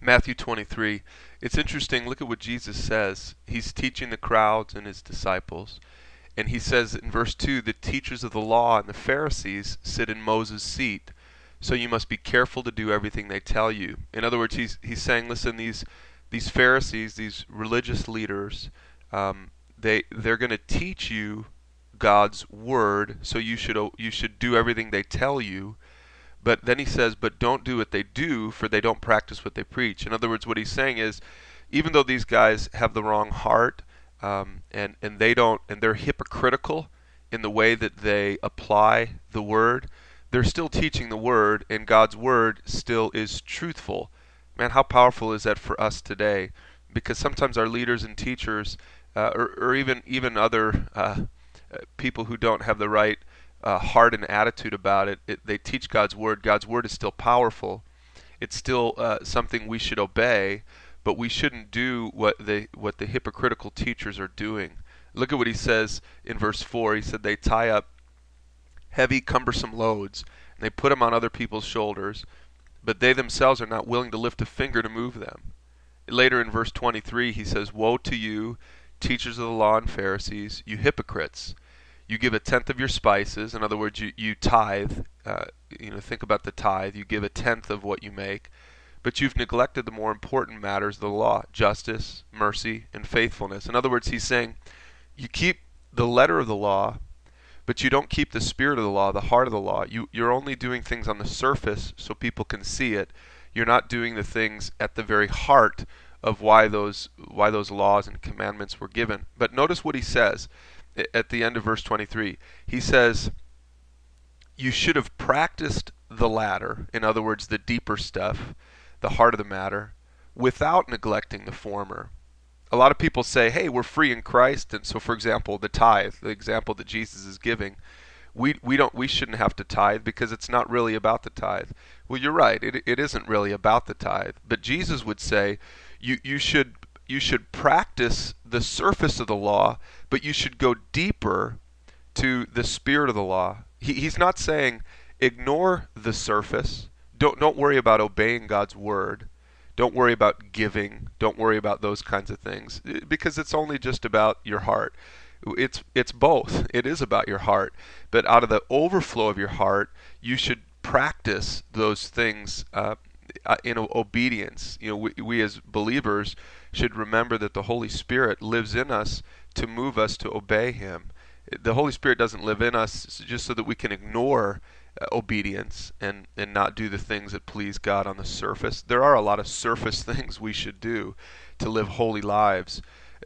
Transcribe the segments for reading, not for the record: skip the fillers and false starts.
Matthew 23. It's interesting. Look at what Jesus says. He's teaching the crowds and his disciples. And he says in verse 2, the teachers of the law and the Pharisees sit in Moses' seat. So you must be careful to do everything they tell you. In other words, he's saying, listen, these Pharisees, these religious leaders, they're going to teach you God's word, so you should do everything they tell you. But then he says, but don't do what they do, for they don't practice what they preach. In other words, what he's saying is, even though these guys have the wrong heart, and they're hypocritical in the way that they apply the word, they're still teaching the word, and God's word still is truthful. Man, how powerful is that for us today? Because sometimes our leaders and teachers, or even other people who don't have the right heart and attitude about it, they teach God's word. God's word is still powerful. It's still something we should obey, but we shouldn't do what the hypocritical teachers are doing. Look at what he says in verse 4. He said they tie up heavy, cumbersome loads, and they put them on other people's shoulders, but they themselves are not willing to lift a finger to move them. Later in verse 23, he says, woe to you, teachers of the law and Pharisees, you hypocrites! You give a tenth of your spices. In other words, you tithe. Think about the tithe. You give a tenth of what you make. But you've neglected the more important matters of the law: justice, mercy, and faithfulness. In other words, he's saying you keep the letter of the law, but you don't keep the spirit of the law, the heart of the law. You're only doing things on the surface so people can see it. You're not doing the things at the very heart of why those laws and commandments were given. But notice what he says at the end of verse 23. He says, you should have practiced the latter, in other words, the deeper stuff, the heart of the matter, without neglecting the former. A lot of people say, hey, we're free in Christ, and so, for example, the tithe, the example that Jesus is giving, we shouldn't have to tithe because it's not really about the tithe. Well, you're right, it isn't really about the tithe, but Jesus would say you should practice the surface of the law, but you should go deeper to the spirit of the law. He's not saying ignore the surface. Don't worry about obeying God's word. Don't worry about giving. Don't worry about those kinds of things, because it's only just about your heart. It's both. It is about your heart, but out of the overflow of your heart, you should practice those things in obedience. We as believers should remember that the Holy Spirit lives in us to move us to obey Him. The Holy Spirit doesn't live in us just so that we can ignore obedience and not do the things that please God on the surface. There are a lot of surface things we should do to live holy lives.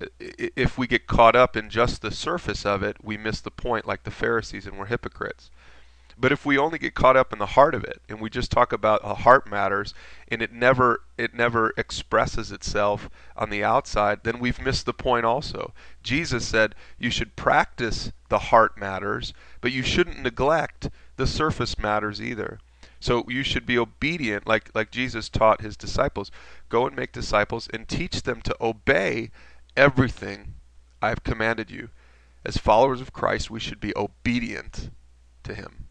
If we get caught up in just the surface of it, we miss the point, like the Pharisees, and we're hypocrites. But if we only get caught up in the heart of it, and we just talk about heart matters, and it never expresses itself on the outside, then we've missed the point also. Jesus said you should practice the heart matters, but you shouldn't neglect the surface matters either. So you should be obedient, like Jesus taught his disciples. Go and make disciples and teach them to obey everything I have commanded you. As followers of Christ, we should be obedient to him.